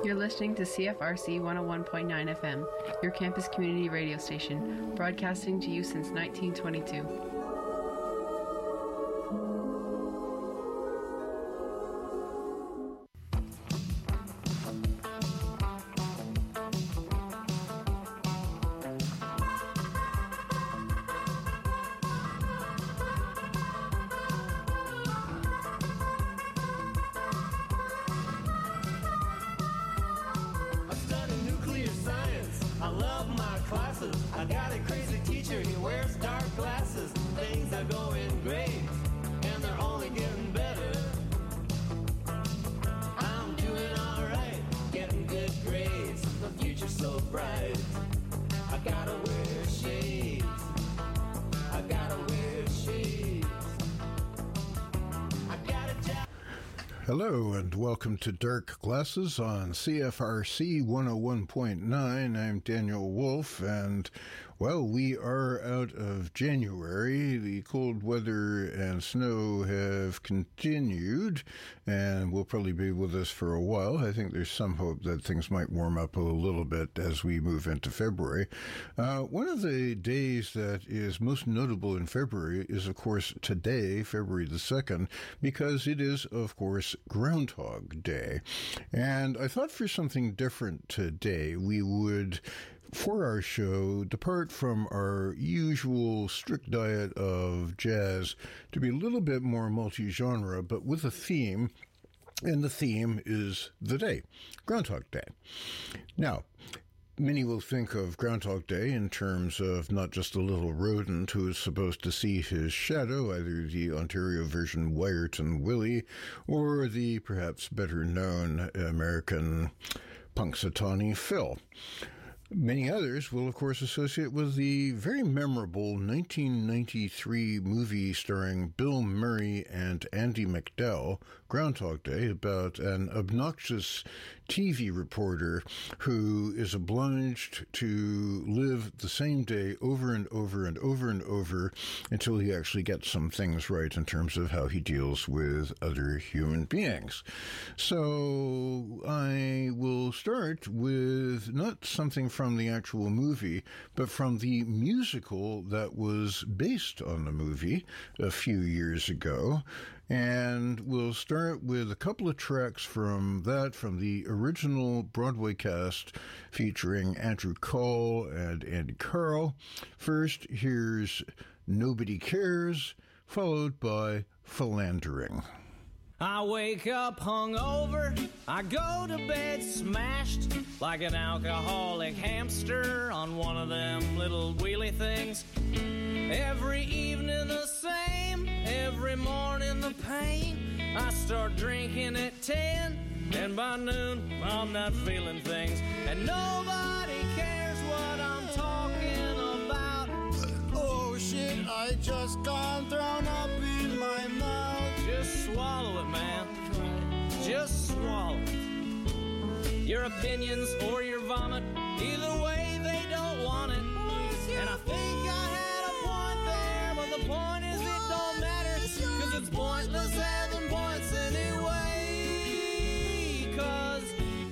You're listening to CFRC 101.9 FM, your campus community radio station, broadcasting to you since 1922. Hello and welcome to Dark Glasses on CFRC 101.9. I'm Daniel Wolf, and, well, we are out of January. The cold weather and snow have continued and will probably be with us for a while. I think there's some hope that things might warm up a little bit as we move into February. One of the days that is most notable in February is, of course, today, February the 2nd, because it is, of course, Groundhog Day. And I thought for something different today, we would, for our show, depart from our usual strict diet of jazz to be a little bit more multi-genre, but with a theme. And the theme is the day, Groundhog Day. Now, many will think of Groundhog Day in terms of not just a little rodent who is supposed to see his shadow, either the Ontario version Wiarton Willie or the perhaps better known American Punxsutawney Phil. Many others will, of course, associate with the very memorable 1993 movie starring Bill Murray and Andie MacDowell, Groundhog Day, about an obnoxious TV reporter who is obliged to live the same day over and over and over and over until he actually gets some things right in terms of how he deals with other human beings. So I will start with not something from the actual movie, but from the musical that was based on the movie a few years ago. And we'll start with a couple of tracks from the original Broadway cast featuring Andrew Cole and Andy Carl. First, here's Nobody Cares, followed by Philandering. I wake up hungover, I go to bed smashed like an alcoholic hamster on one of them little wheelie things. Every evening the same, every morning the pain. I start drinking at 10, and by noon I'm not feeling things. And nobody cares what I'm talking about. Oh shit, I just got thrown up in my mouth. Just swallow it, man. Just swallow it. Your opinions or your vomit, either way they don't want it. And I think I had a point there, but the point is it don't matter, 'cause it's pointless having points anyway. 'Cause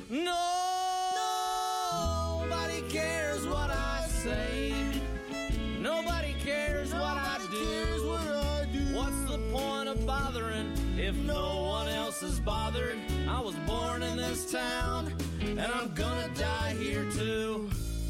nobody cares what I say. Nobody cares what I do. What's the point of bothering if no one else is bothered? I was born in this town, and I'm gonna die here too.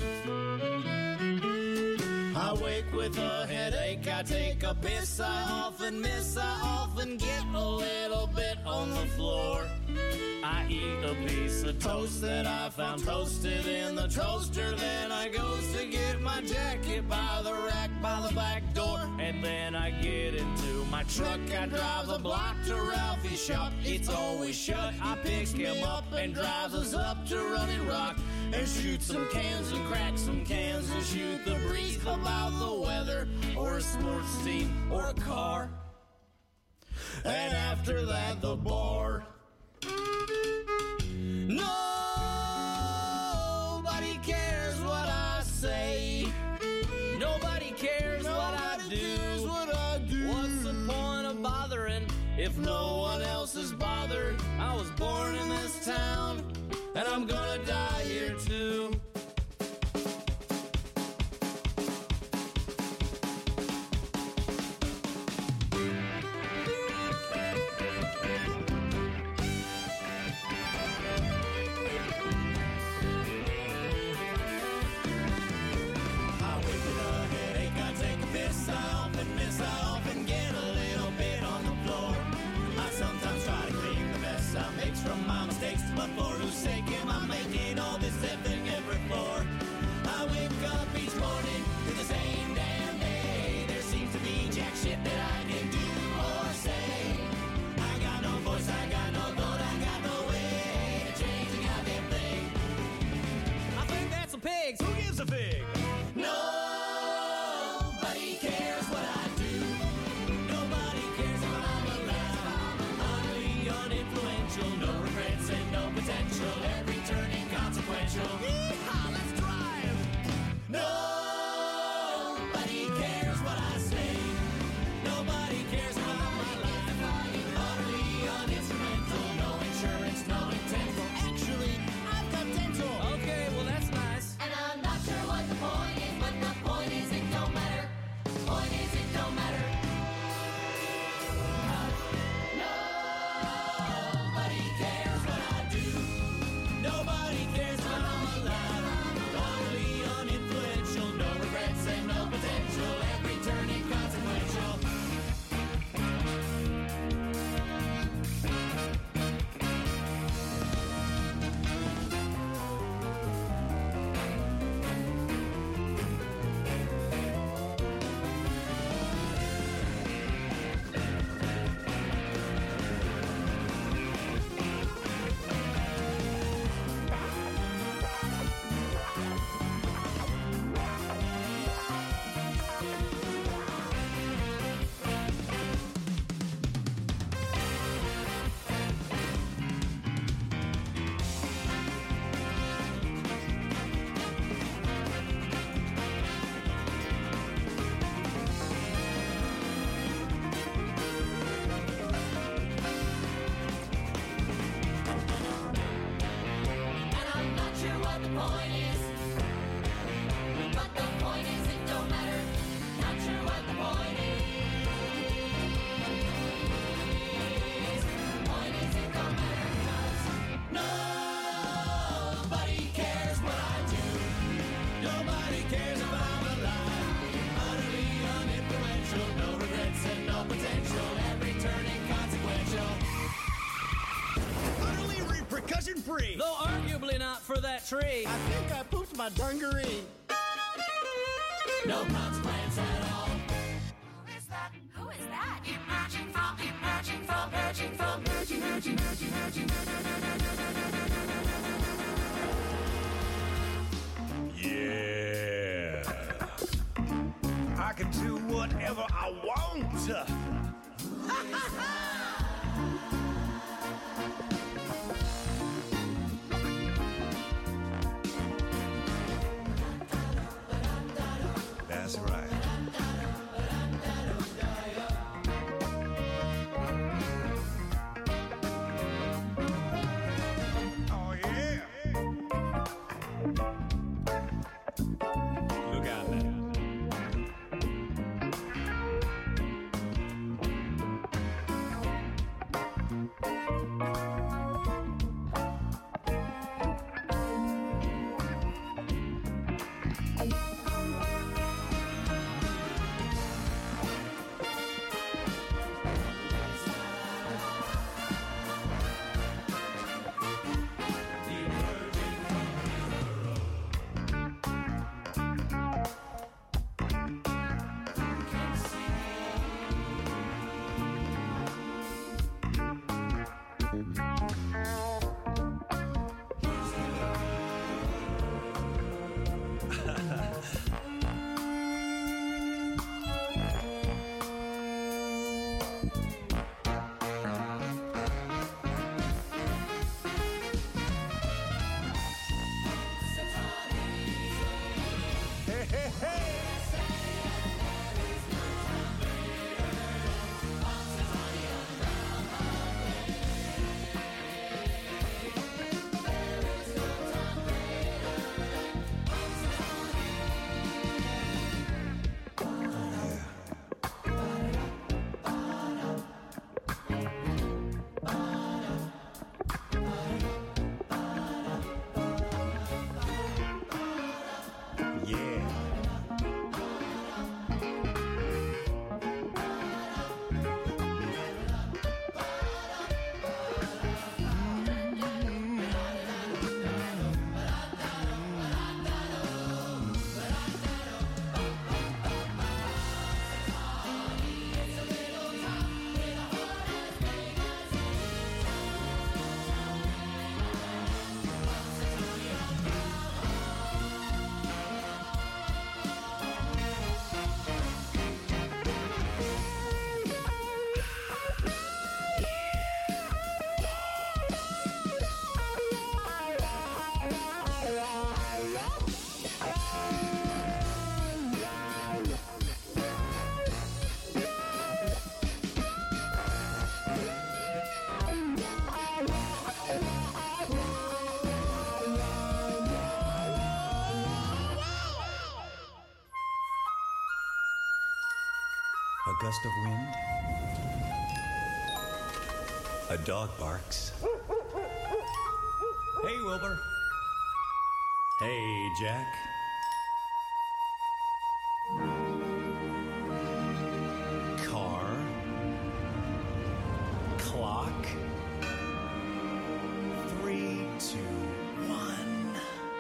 I wake with a headache, I take a piss, I often miss, I often get a little bit on the floor. I eat a piece of toast that I found toasted in the toaster. Then I goes to get my jacket by the rack by the back door. And then I get into my truck, I drive a block to Ralphie's shop. It's always shut, I pick him up and drives us up to Running Rock. And shoot some cans and crack some cans and shoot the breeze about the weather or a sports team or a car. And after that the bar. Nobody cares what I say. Nobody cares what I do. What's the point of bothering if no one else is bothered? I was born in this town, and and I'm gonna die here too. Free. Though arguably not for that tree. I think I pooped my dungaree. No consequence at all. Who is that? Who is that? Emerging from, Yeah. I can do whatever I want. That's right. Oh, yeah. Look out there. A gust of wind. A dog barks. Hey, Wilbur. Hey, Jack. Car. Clock. 3, 2, 1.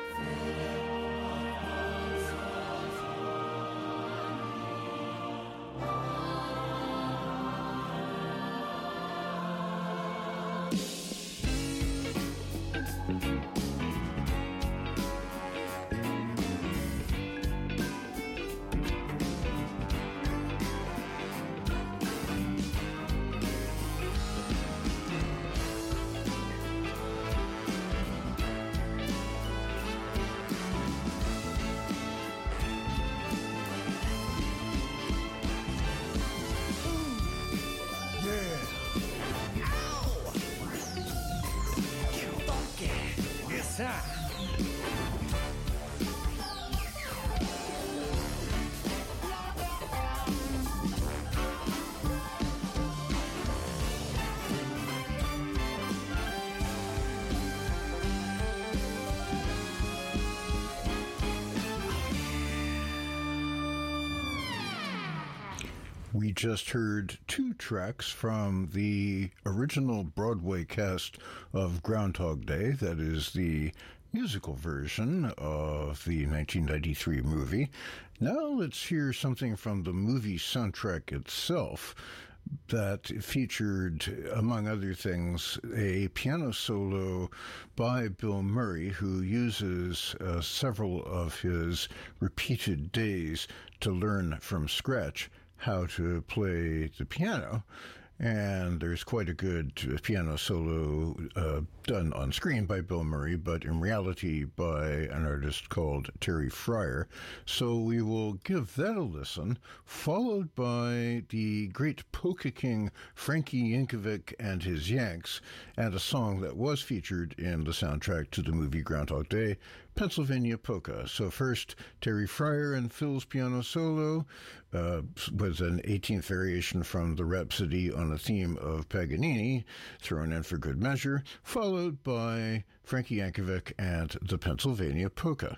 We just heard two tracks from the original Broadway cast of Groundhog Day, that is the musical version of the 1993 movie. Now let's hear something from the movie soundtrack itself that featured, among other things, a piano solo by Bill Murray, who uses several of his repeated days to learn from scratch how to play the piano. And there's quite a good piano solo done on screen by Bill Murray, but in reality by an artist called Terry Fryer. So we will give that a listen, followed by the great polka king Frankie Yankovic and his Yanks, and a song that was featured in the soundtrack to the movie Groundhog Day, Pennsylvania Polka. So first, Terry Fryer and Phil's piano solo was an 18th variation from the Rhapsody on a theme of Paganini, thrown in for good measure, followed by Frankie Yankovic and the Pennsylvania Polka.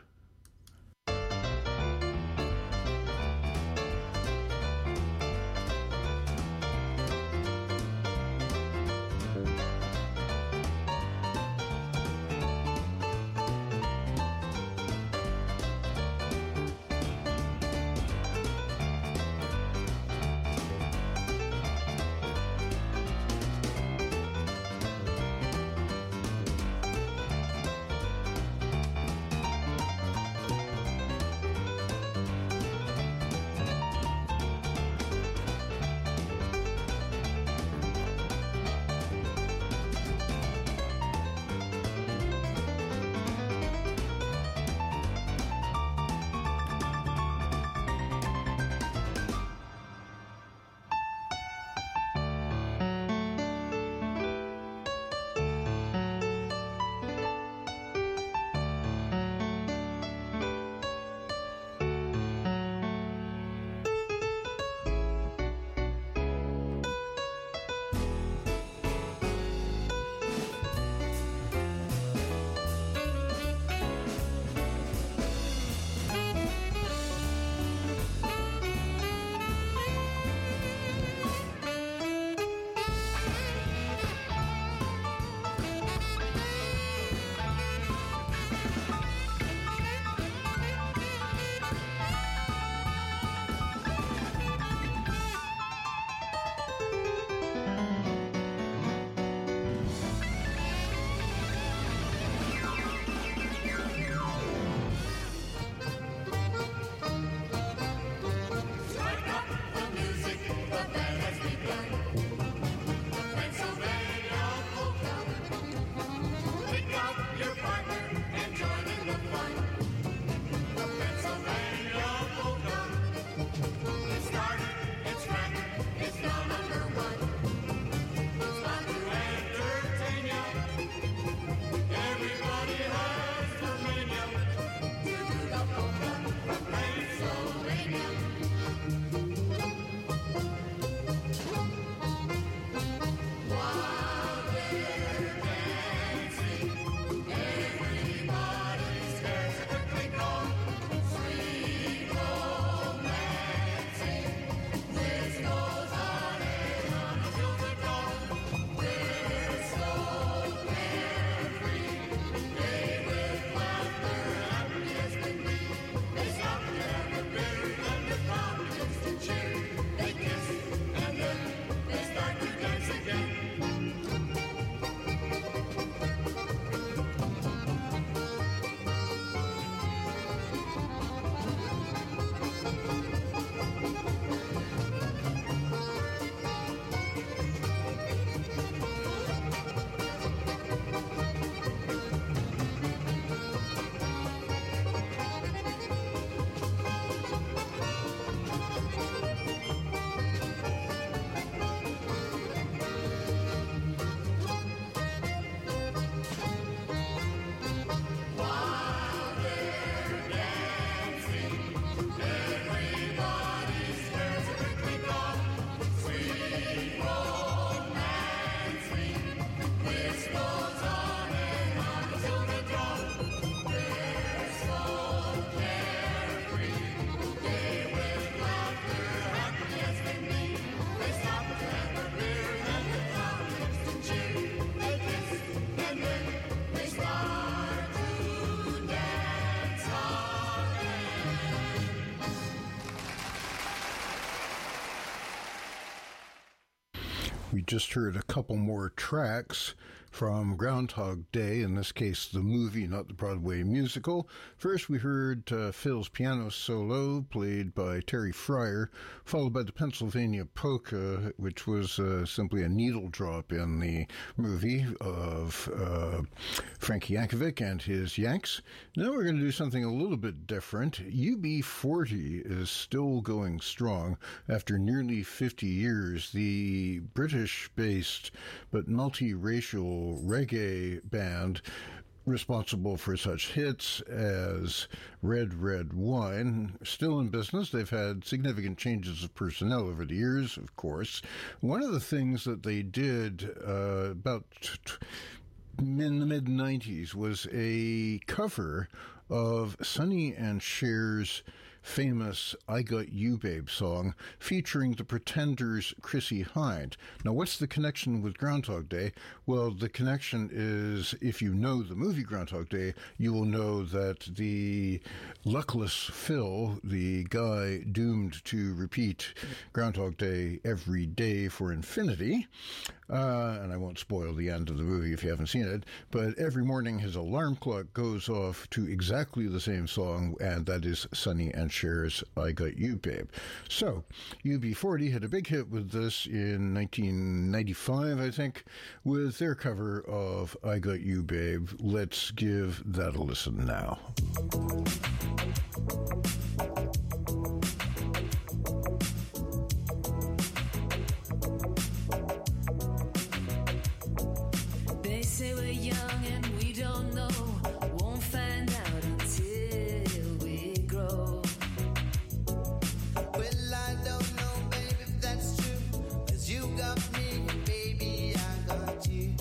We just heard a couple more tracks from Groundhog Day, in this case the movie, not the Broadway musical. First we heard Phil's piano solo, played by Terry Fryer, followed by the Pennsylvania Polka, which was simply a needle drop in the movie of Frankie Yankovic and his Yanks. Now we're going to do something a little bit different. UB40 is still going strong after nearly 50 years. The British-based but multiracial reggae band responsible for such hits as Red Red Wine, still in business. They've had significant changes of personnel over the years, of course. One of the things that they did about in the mid-90s was a cover of Sonny and Cher's famous I Got You Babe song featuring the Pretenders' Chrissie Hynde. Now, what's the connection with Groundhog Day? Well, the connection is, if you know the movie Groundhog Day, you will know that the luckless Phil, the guy doomed to repeat Groundhog Day every day for infinity, and I won't spoil the end of the movie if you haven't seen it, but every morning his alarm clock goes off to exactly the same song, and that is Sonny and Cher's I Got You Babe. So, UB40 had a big hit with this in 1995, I think, with their cover of I Got You Babe. Let's give that a listen now. They say we're young and we don't know, won't find out until we grow. Well, I don't know, baby, if that's true. 'Cause you got me, baby, I got you.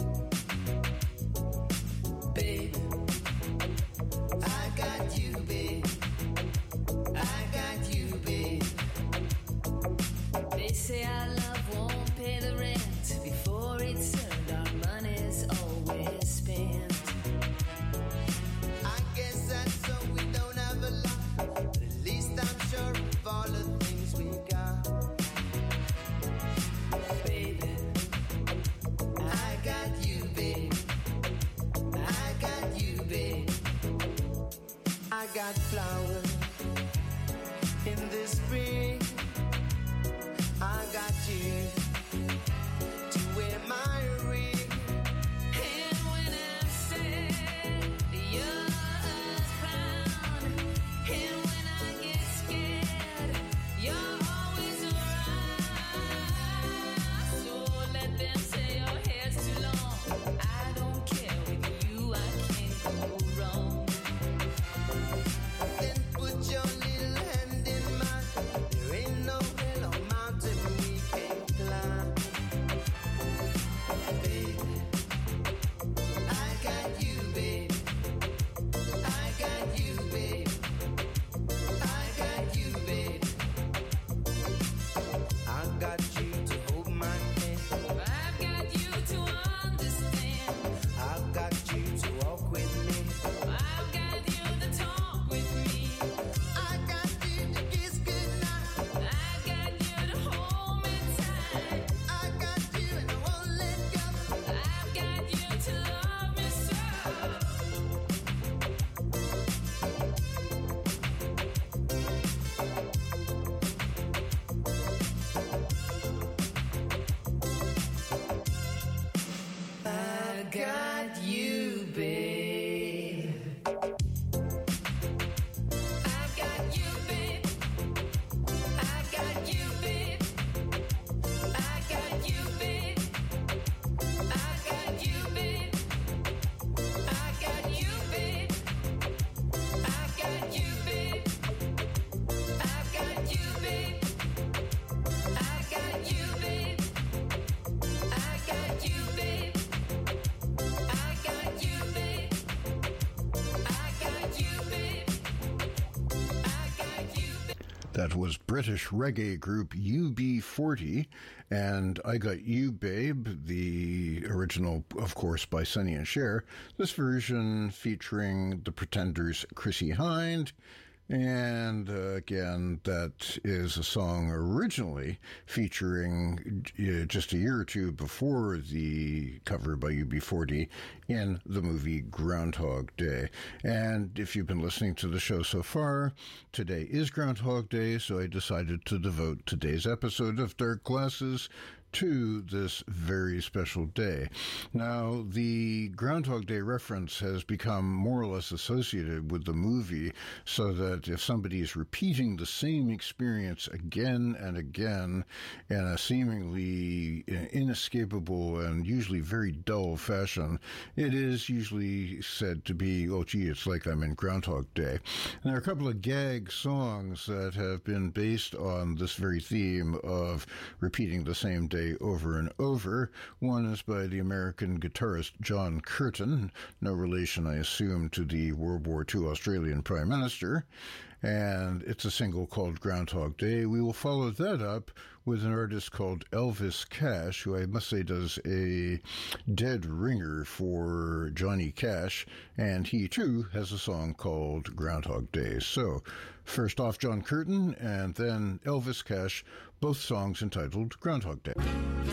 Babe, I got you, babe. I got you, babe. They say our love won't pay the rent before it's earned. Our money's always spent. I guess that's so we don't have a lot. But at least I'm sure of all the things we got. Baby, I got you, babe. I got you, babe. I got flowers in the spring. I got you to wear my ring. And when I'm sad, you're found. And when I get scared, you're always around. So let them say your hair's too long. I don't care, with you I can't go wrong. Then put your little hand in mine. There ain't no hill or mountain we can't climb. Baby, I got you, babe. I got you, babe. I got you, babe. I got you to hold my hand. I've got you to understand. I've got you to walk with me. I've got you to talk with me. I got you to kiss goodnight. I've got you to hold me tight. I got you and I won't let go. I've got you to love me so. I got you, babe. I got you, babe. I got you, babe. I got you, babe. I got you, babe. I got you, babe. I got you, babe. I got you, babe. I got you, babe. I got you, babe. I got you, babe. I got you, babe. I got you, babe. That was British reggae group UB40 and I Got You Babe, the original, of course, by Sonny and Cher. This version featuring the Pretenders' Chrissie Hynde And again, that is a song originally featuring just a year or two before the cover by UB40 in the movie Groundhog Day. And if you've been listening to the show so far, today is Groundhog Day, so I decided to devote today's episode of Dark Glasses to this very special day. Now, the Groundhog Day reference has become more or less associated with the movie, so that if somebody is repeating the same experience again and again in a seemingly inescapable and usually very dull fashion, it is usually said to be, oh gee, it's like I'm in Groundhog Day. And there are a couple of gag songs that have been based on this very theme of repeating the same day over and over. One is by the American guitarist John Curtin, no relation, I assume, to the World War II Australian Prime Minister, and it's a single called Groundhog Day. We will follow that up with an artist called Elvis Cash, who I must say does a dead ringer for Johnny Cash, and he too has a song called Groundhog Day. So, first off, John Curtin, and then Elvis Cash, both songs entitled Groundhog Day.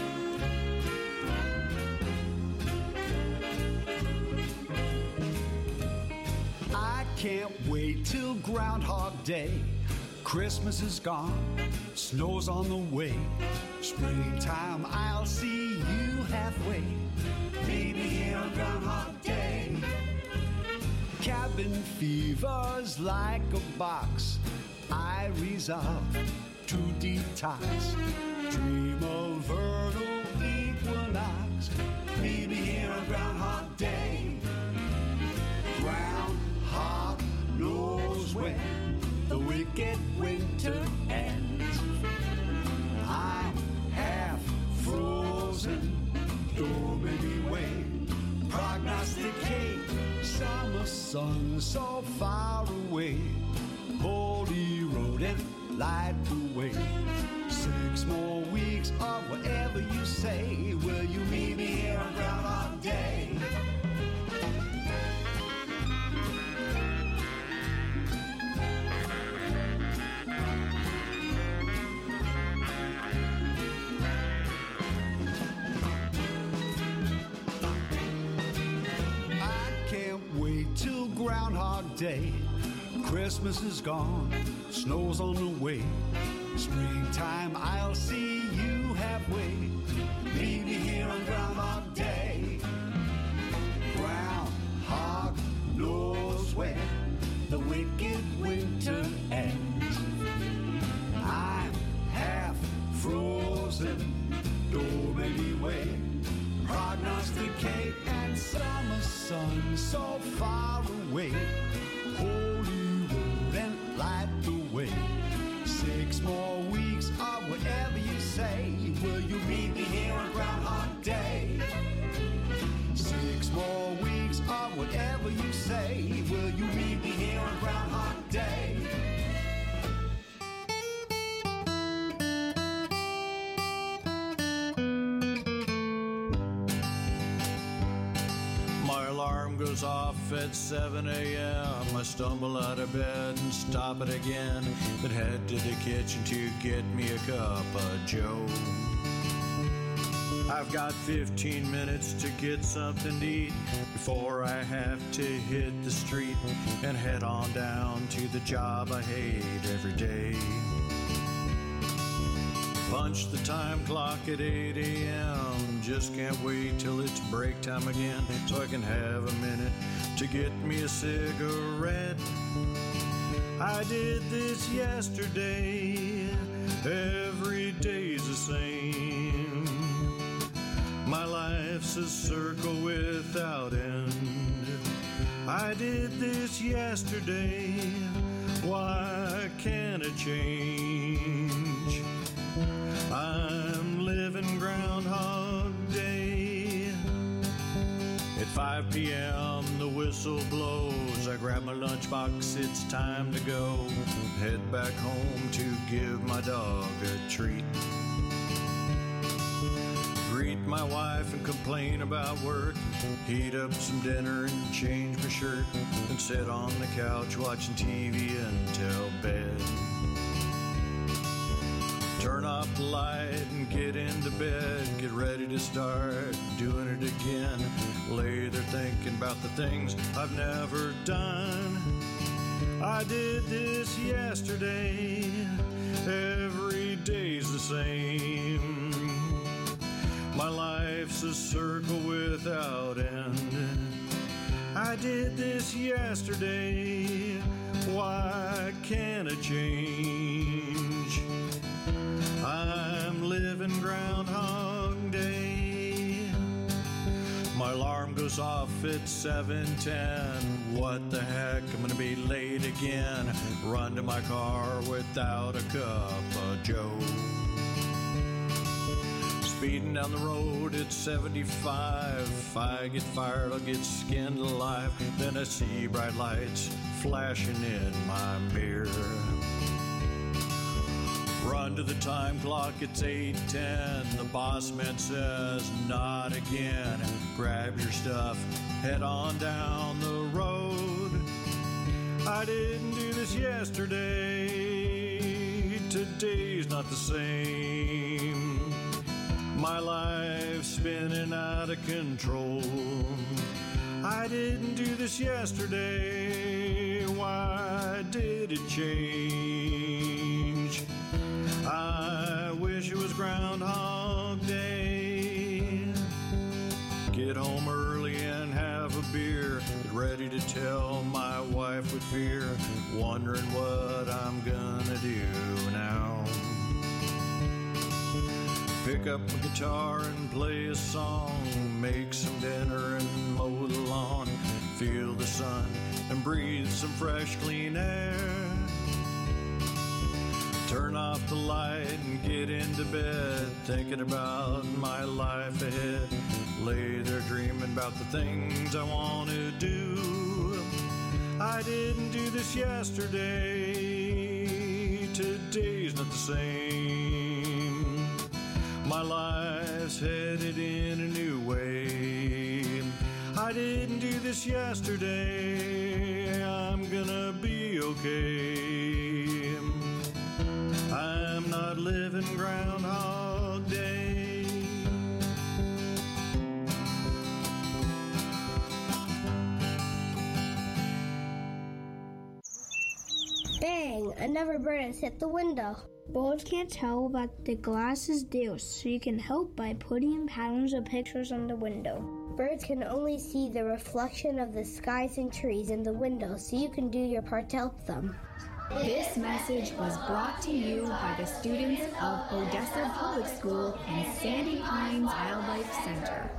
I can't wait till Groundhog Day. Christmas is gone, snow's on the way. Springtime, I'll see you halfway. Meet me here on Groundhog Day. Cabin fever's like a box. I resolve to detox. Dream of vernal equinox. Meet me here on Groundhog Day. Groundhog knows when the wicked winter ends. I'm half frozen, don't make me wait. Prognosticate summer sun so far away. Holy rodent, light the way. 6 more weeks of whatever you say. Will you meet me here on Groundhog Day? Till Groundhog Day. Christmas is gone, snow's on the way. Springtime, I'll see you halfway. Meet me here on Groundhog Day. Groundhog knows when the wicked winter ends. I'm half frozen, don't make me wait. Prognosticate and summer sun so far away. Holy rodent, light the way. 6 more weeks of whatever you say. Will you meet me here on Groundhog Day? 6 more weeks of whatever you say. Will you meet me here on Groundhog Day? Goes off at 7 a.m. I stumble out of bed and stop it again, then head to the kitchen to get me a cup of joe. I've got 15 minutes to get something to eat before I have to hit the street and head on down to the job I hate every day. Punch the time clock at 8 a.m. Just can't wait till it's break time again so I can have a minute to get me a cigarette. I did this yesterday. Every day's the same. My life's a circle without end. I did this yesterday. Why can't it change? I'm living Groundhog Day. At 5 p.m. the whistle blows. I grab my lunchbox, it's time to go. Head back home to give my dog a treat. Greet my wife and complain about work. Heat up some dinner and change my shirt, and sit on the couch watching TV until bed. Turn off the light and get into bed. Get ready to start doing it again. Lay there thinking about the things I've never done. I did this yesterday. Every day's the same. My life's a circle without end. I did this yesterday. Why can't I change? I'm living Groundhog Day. My alarm goes off at 7:10. What the heck, I'm gonna be late again. Run to my car without a cup of joe. Speeding down the road at 75. If I get fired, I'll get skinned alive. Then I see bright lights flashing in my mirror. Run to the time clock, it's 8:10. The boss man says, not again. Grab your stuff, head on down the road. I didn't do this yesterday. Today's not the same. My life's spinning out of control. I didn't do this yesterday. Why did it change? I wish it was Groundhog Day. Get home early and have a beer. Get ready to tell my wife with fear. Wondering what I'm gonna do now. Pick up a guitar and play a song. Make some dinner and mow the lawn. Feel the sun and breathe some fresh, clean air. Turn off the light and get into bed, thinking about my life ahead. Lay there dreaming about the things I want to do. I didn't do this yesterday. Today's not the same. My life's headed in a new way. I didn't do this yesterday. I'm gonna be okay. I'm not living Groundhog Day. Bang! Another bird has hit the window. Birds can't tell what the glass is theirs, so you can help by putting patterns of pictures on the window. Birds can only see the reflection of the skies and trees in the window, so you can do your part to help them. This message was brought to you by the students of Odessa Public School and Sandy Pines Wildlife Center.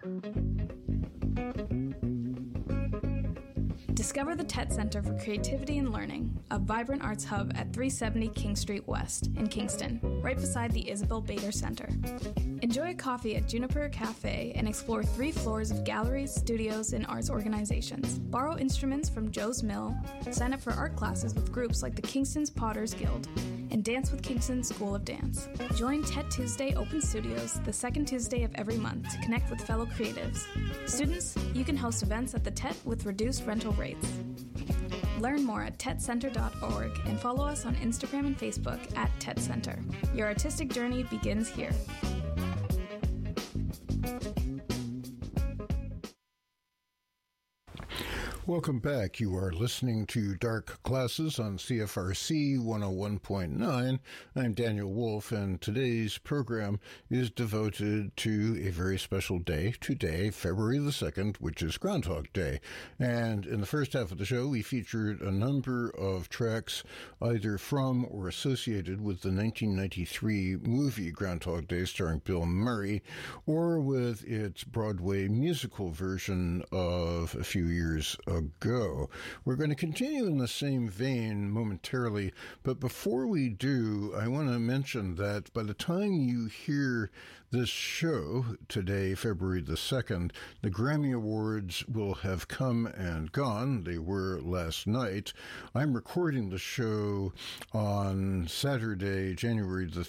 Discover the TET Center for Creativity and Learning, a vibrant arts hub at 370 King Street West in Kingston, right beside the Isabel Bader Center. Enjoy a coffee at Juniper Cafe and explore 3 floors of galleries, studios, and arts organizations. Borrow instruments from Joe's Mill, sign up for art classes with groups like the Kingston's Potters Guild, and dance with Kingston School of Dance. Join TET Tuesday Open Studios the second Tuesday of every month to connect with fellow creatives. Students, you can host events at the TET with reduced rental rates. Learn more at tetcenter.org and follow us on Instagram and Facebook at TET Center. Your artistic journey begins here. Welcome back. You are listening to Dark Classes on CFRC 101.9. I'm Daniel Wolf, and today's program is devoted to a very special day, today, February the 2nd, which is Groundhog Day. And in the first half of the show, we featured a number of tracks either from or associated with the 1993 movie Groundhog Day starring Bill Murray, or with its Broadway musical version of a few years ago. We're going to continue in the same vein momentarily, but before we do, I want to mention that by the time you hear this show today, February the 2nd, the Grammy Awards will have come and gone. They were last night. I'm recording the show on Saturday, January the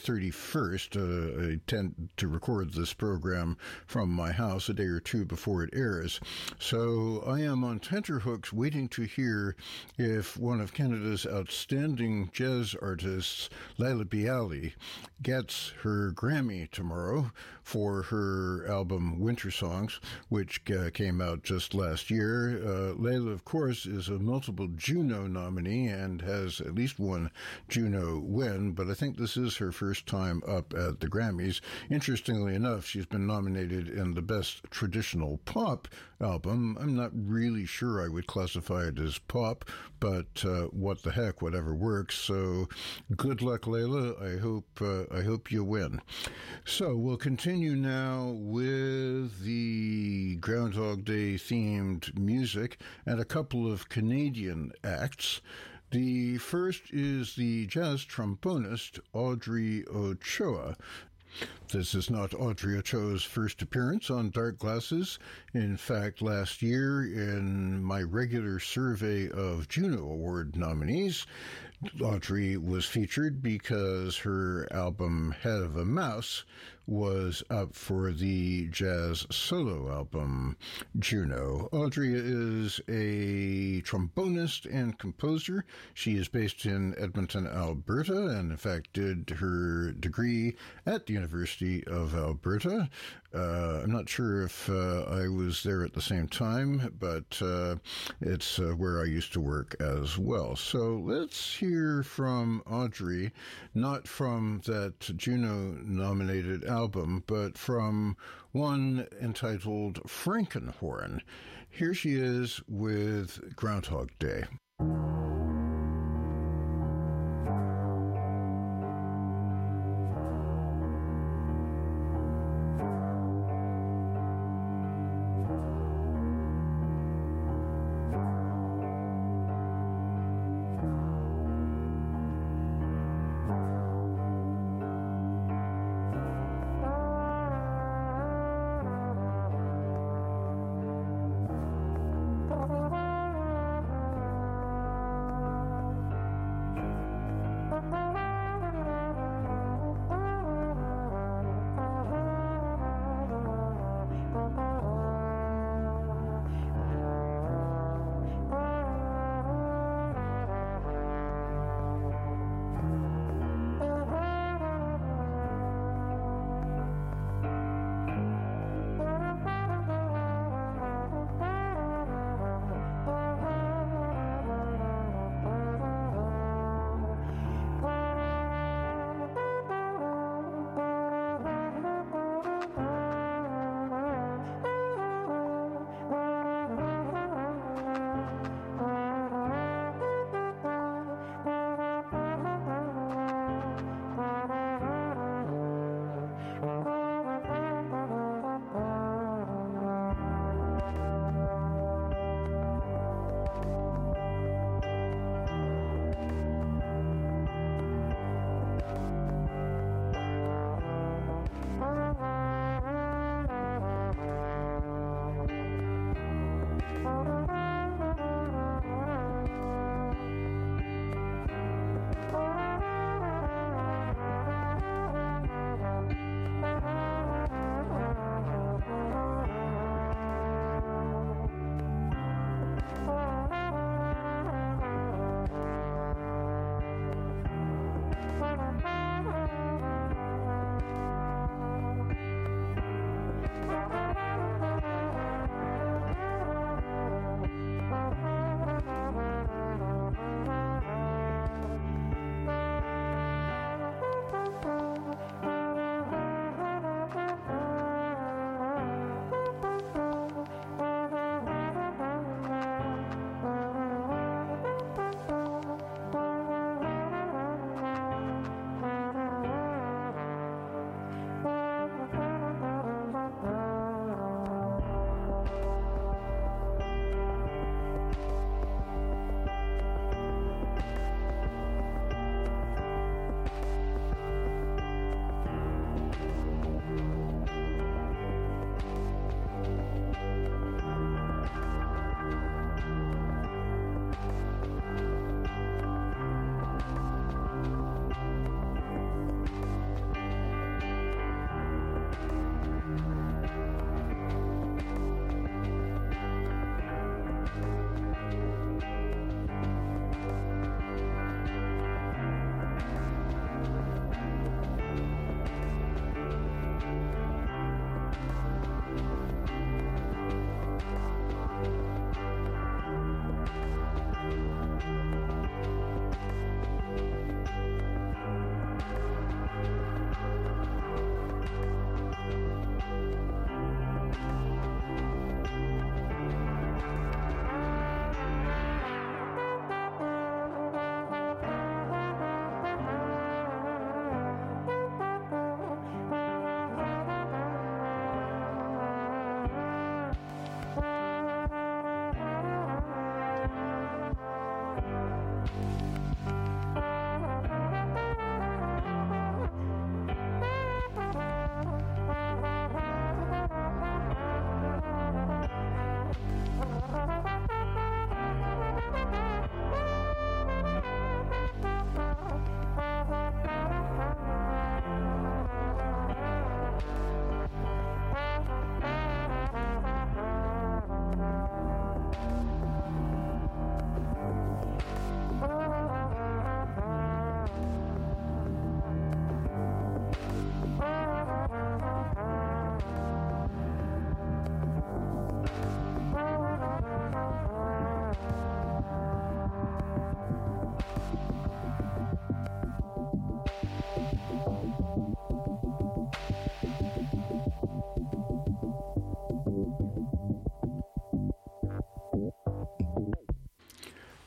31st. I tend to record this program from my house a day or two before it airs. So I am on tenterhooks waiting to hear if one of Canada's outstanding jazz artists, Leila Bialy, gets her Grammy tomorrow for her album Winter Songs, which came out just last year. Leila, of course, is a multiple Juno nominee and has at least one Juno win, but I think this is her first time up at the Grammys. Interestingly enough, she's been nominated in the Best Traditional Pop album. I'm not really sure I would classify it as pop, but what the heck, whatever works. So good luck, Leila. I hope you win. So we'll continue now with the Groundhog Day themed music and a couple of Canadian acts. The first is the jazz trombonist Audrey Ochoa. This is not Audrey Ochoa's first appearance on Dark Glasses. In fact, last year, in my regular survey of Juno Award nominees, Audrey was featured because her album Head of a Mouse was up for the jazz solo album Juno. Audrey is a trombonist and composer. She is based in Edmonton, Alberta, and in fact did her degree at the University of Alberta. I'm not sure if I was there at the same time, but it's where I used to work as well. So let's hear from Audrey, not from that Juno-nominated album, but from one entitled Frankenhorn. Here she is with Groundhog Day.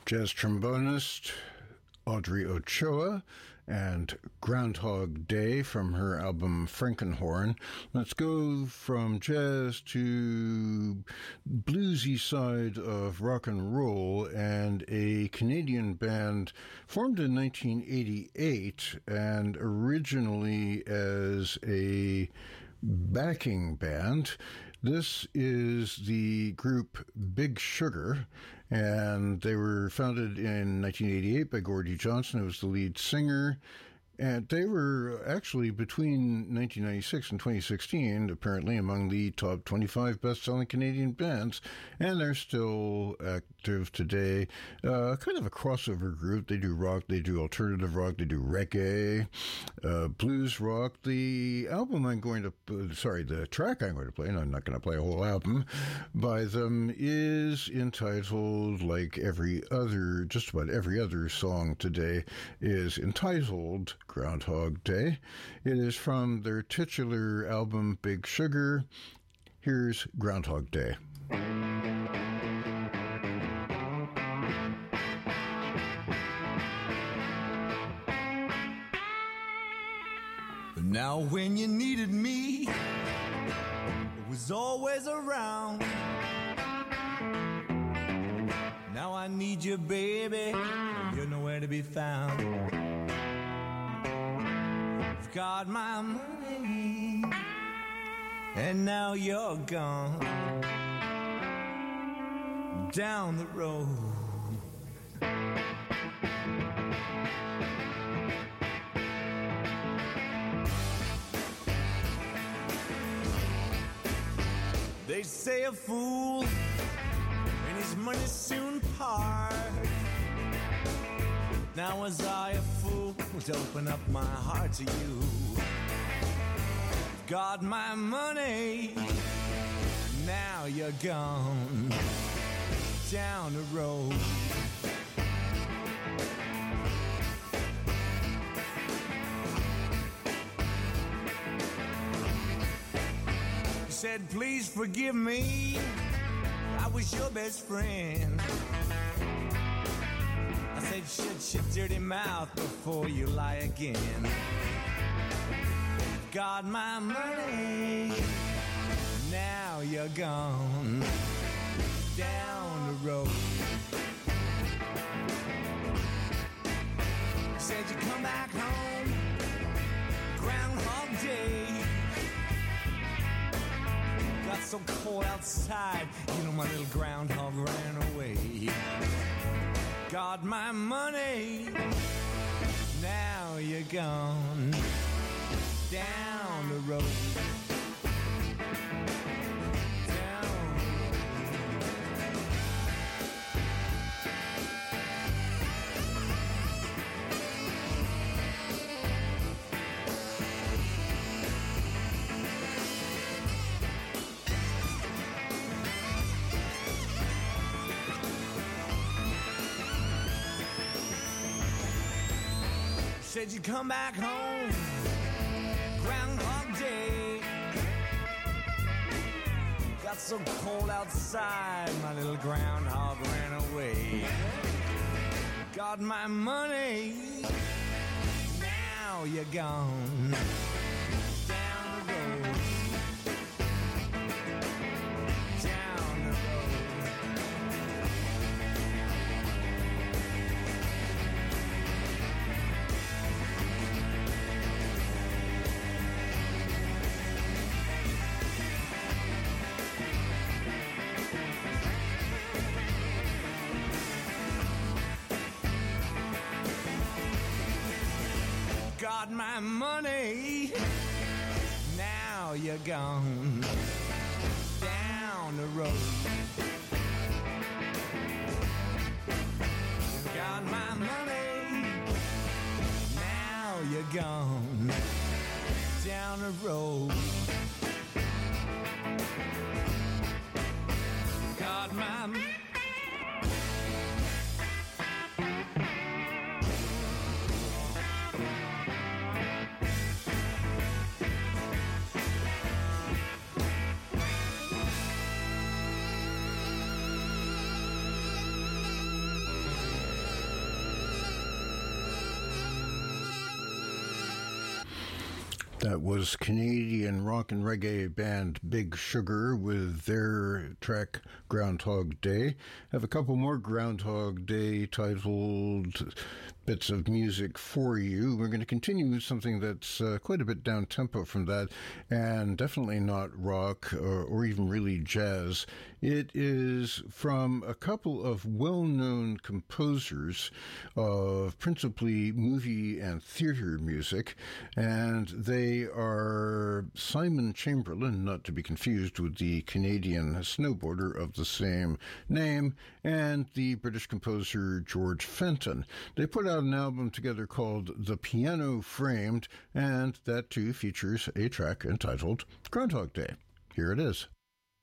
jazz trombonist Audrey Ochoa and Groundhog Day from her album Frankenhorn. Let's go from jazz to bluesy side of rock and roll, and a Canadian band formed in 1988 and originally as a backing band. This is the group Big Sugar, and they were founded in 1988 by Gordie Johnson, who was the lead singer. And they were actually, between 1996 and 2016, apparently among the top 25 best-selling Canadian bands, and they're still active today. Kind of a crossover group. They do rock, they do alternative rock, they do reggae, blues rock. The album the track I'm going to play, and I'm not going to play a whole album by them, is entitled, like just about every other song today, is entitled Groundhog Day. It is from their titular album Big Sugar. Here's Groundhog Day. Now when you needed me, it was always around. Now I need you, baby, you're nowhere to be found. You've got my money, and now you're gone down the road. They say a fool and his money soon part. Now was I a fool to open up my heart to you? Got my money, now you're gone down the road. Said, please forgive me, I was your best friend. I said, shut your dirty mouth before you lie again. Got my money, now you're gone down the road. Said you come back home, Groundhog Day. Got so cold outside, you know my little groundhog ran away. Got my money, now you're gone down the road. Said you come back home, Groundhog Day. Got so cold outside, my little groundhog ran away. Got my money, now you're gone down the road. Down the road. Got my money, now you're gone down the road. Got my money, now you're gone down the road. Got my money. That was Canadian rock and reggae band Big Sugar with their track Groundhog Day. I have a couple more Groundhog Day titled bits of music for you. We're going to continue with something that's quite a bit down-tempo from that, and definitely not rock or even really jazz. It is from a couple of well-known composers of principally movie and theater music, and they are Simon Chamberlain, not to be confused with the Canadian snowboarder of the same name, and the British composer George Fenton. They put out an album together called The Piano Framed, and that too features a track entitled Groundhog Day. Here it is.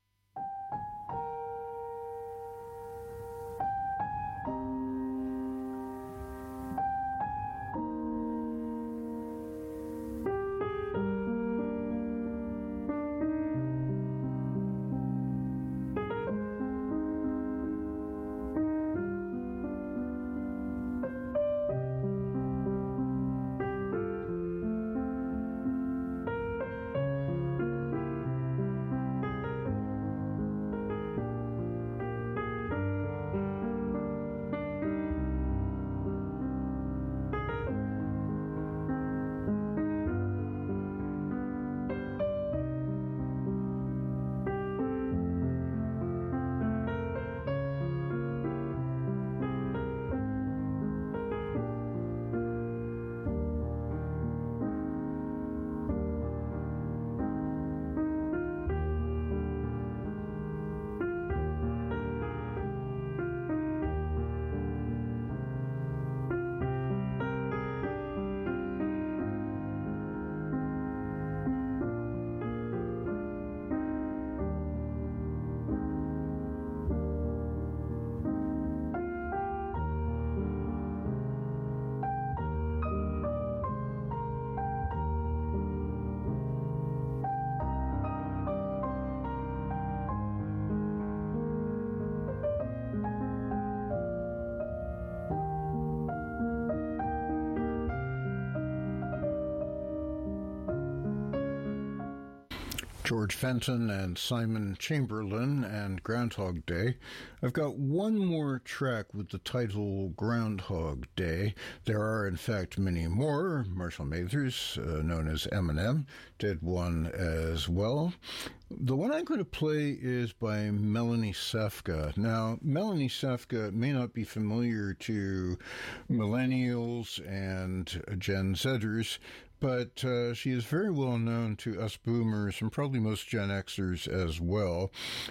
George Fenton and Simon Chamberlain and Groundhog Day. I've got one more track with the title Groundhog Day. There are, in fact, many more. Marshall Mathers, known as Eminem, did one as well. The one I'm going to play is by Melanie Safka. Now, Melanie Safka may not be familiar to millennials and Gen Zers, but she is very well known to us boomers and probably most Gen Xers as well.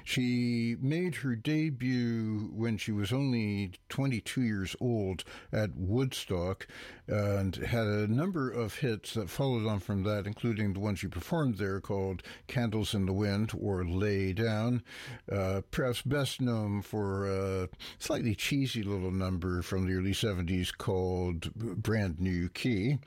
She made her debut when she was only 22 years old at Woodstock and had a number of hits that followed on from that, including the one she performed there called Candles in the Wind or Lay Down, perhaps best known for a slightly cheesy little number from the early 70s called Brand New Key.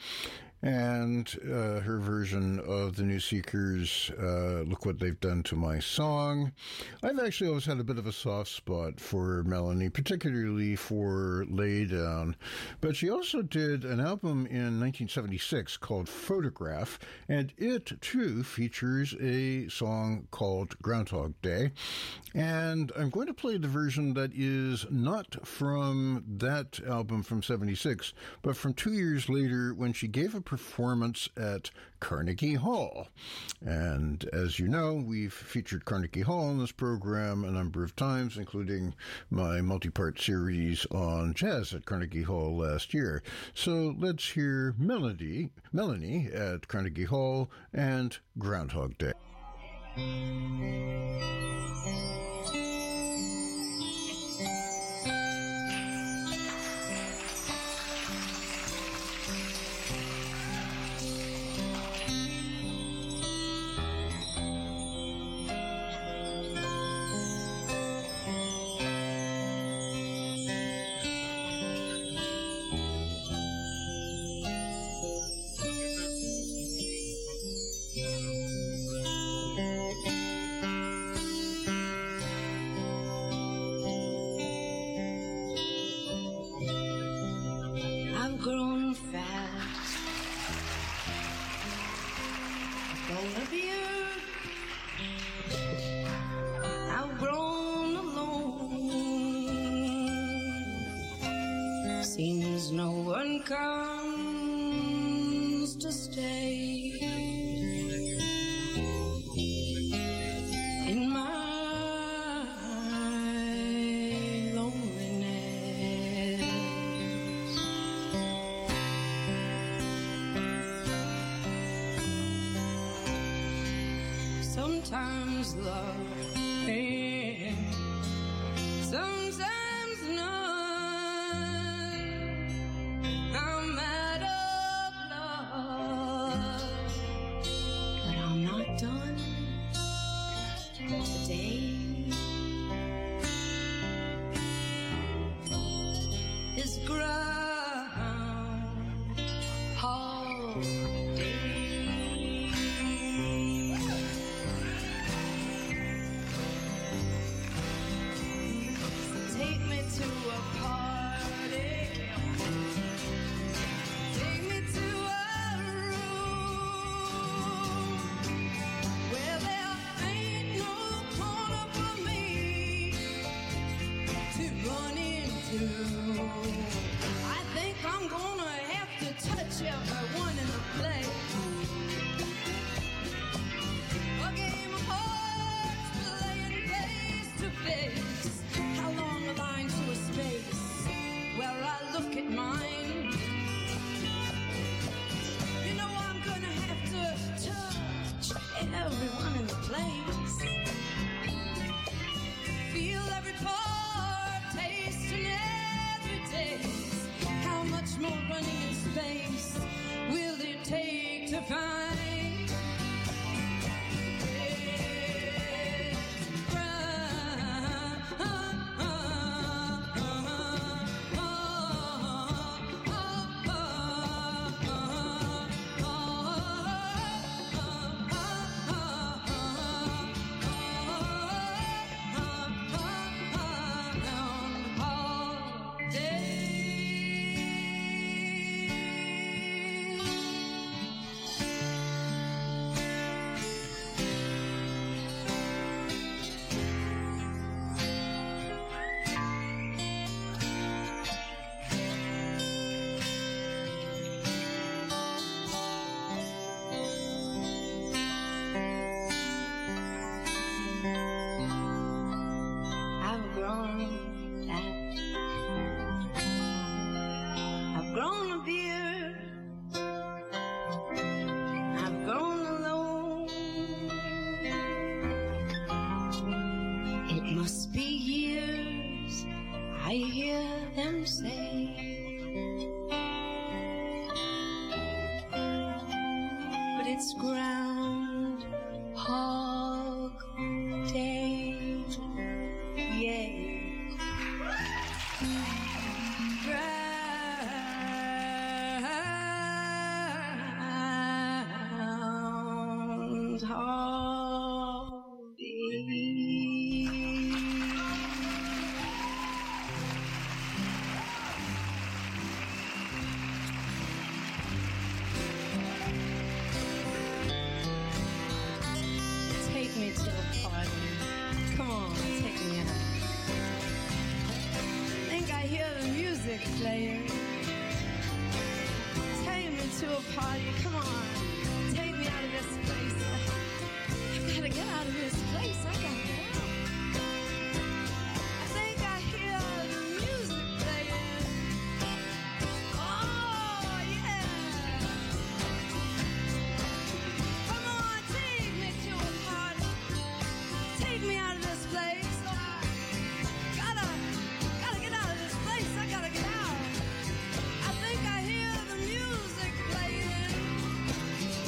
And her version of the New Seekers, Look What They've Done to My Song. I've actually always had a bit of a soft spot for Melanie, particularly for Lay Down. But she also did an album in 1976 called Photograph, and it, too, features a song called Groundhog Day. And I'm going to play the version that is not from that album from 76, but from 2 years later when she gave a performance at Carnegie Hall. And as you know, we've featured Carnegie Hall in this program a number of times, including my multi-part series on jazz at Carnegie Hall last year. So let's hear Melanie at Carnegie Hall and Groundhog Day. a beard. I've grown alone. Seems no one comes to stay in my sometimes love and sometimes none. I'm out of love, but I'm not done today. This ground all day. Take me to a party. Take me to a room where there ain't no corner for me to run into. I think I'm gonna have to touch everyone in the place. A game of hearts playing face to face. How long a line to a space where I look at mine? You know I'm gonna have to touch everyone in the place. Feel every part, tasting every taste. How much more running in space will it take to find? I've grown a beard. I've grown alone. It must be years, I hear them say. But it's Groundhog Day, yeah. Take me to a party. Come on, take me out. Think I hear the music playing. Take me to a party. Come on, take me out of this place. I gotta get out of this place. I gotta get out. I think I hear the music playing. Oh yeah. Come on, take me to a party. Take me out of this place. Gotta get out of this place. I gotta get out. I think I hear the music playing.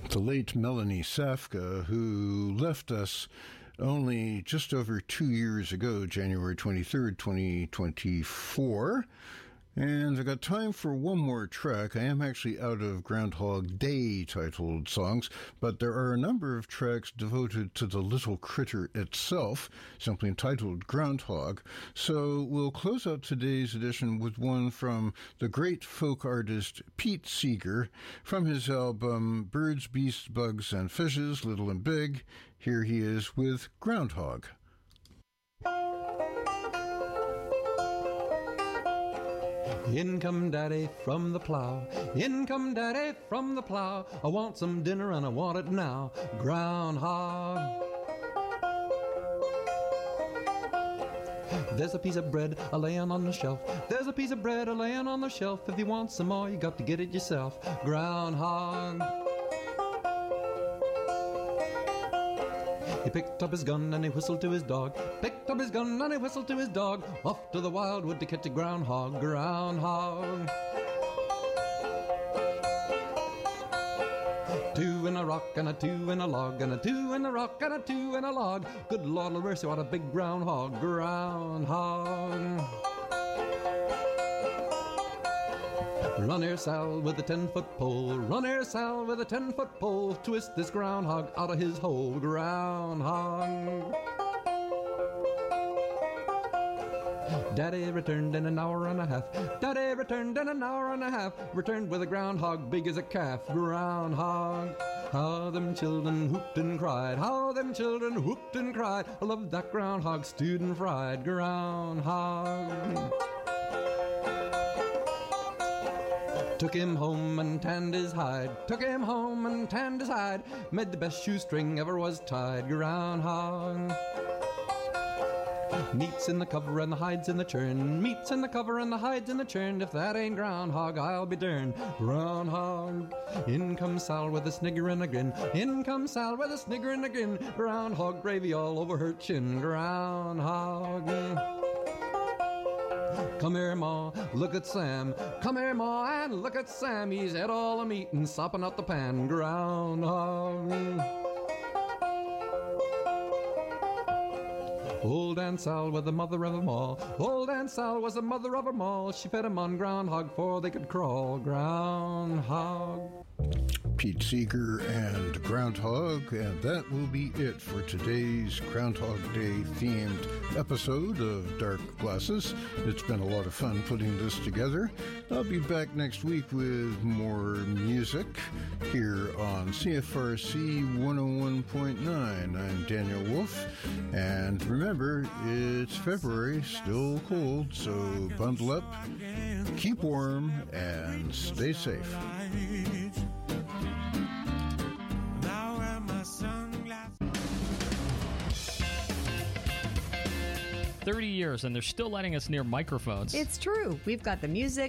the late Melanie Safka, who left us only just over 2 years ago, January 23rd, 2024. And I got time for one more track. I am actually out of Groundhog Day titled songs, but there are a number of tracks devoted to the little critter itself, simply entitled Groundhog. So we'll close out today's edition with one from the great folk artist Pete Seeger from his album Birds, Beasts, Bugs, and Fishes, Little and Big. Here he is with Groundhog. In come Daddy from the plow, in come Daddy from the plow. I want some dinner and I want it now. Groundhog. There's a piece of bread a-layin' on the shelf. There's a piece of bread a-layin' on the shelf. If you want some more, you got to get it yourself. Groundhog. He picked up his gun and he whistled to his dog. Picked up his gun and he whistled to his dog. Off to the wildwood to catch a groundhog. Groundhog. Two in a rock and a two in a log, and a two in a rock and a two in a log. Good Lord of mercy, what a big groundhog. Groundhog. Run here, Sal, with a 10-foot pole. Run here, Sal, with a 10-foot pole. Twist this groundhog out of his hole. Groundhog. Daddy returned in an hour and a half. Daddy returned in an hour and a half. Returned with a groundhog big as a calf. Groundhog. How them children whooped and cried. How them children whooped and cried. I love that groundhog stewed and fried. Groundhog. Took him home and tanned his hide. Took him home and tanned his hide. Made the best shoestring ever was tied. Groundhog. Meat's in the cover and the hide's in the churn. Meat's in the cover and the hide's in the churn. If that ain't groundhog, I'll be derned. Groundhog. In comes Sal with a snigger and a grin. In comes Sal with a snigger and a grin. Groundhog gravy all over her chin. Groundhog. Come here, Ma, look at Sam. Come here, Ma, and look at Sam. He's ate all the meat and sopping out the pan. Groundhog. Old Aunt Sal was the mother of them all. Old Aunt Sal was the mother of them all. She fed them on groundhog before they could crawl. Groundhog. Pete Seeger and Groundhog, and that will be it for today's Groundhog Day themed episode of Dark Glasses. It's been a lot of fun putting this together. I'll be back next week with more music here on CFRC 101.9. I'm Daniel Wolf, and remember, it's February, still cold, so bundle up, keep warm, and stay safe. 30 years and they're still letting us near microphones. It's true. We've got the music,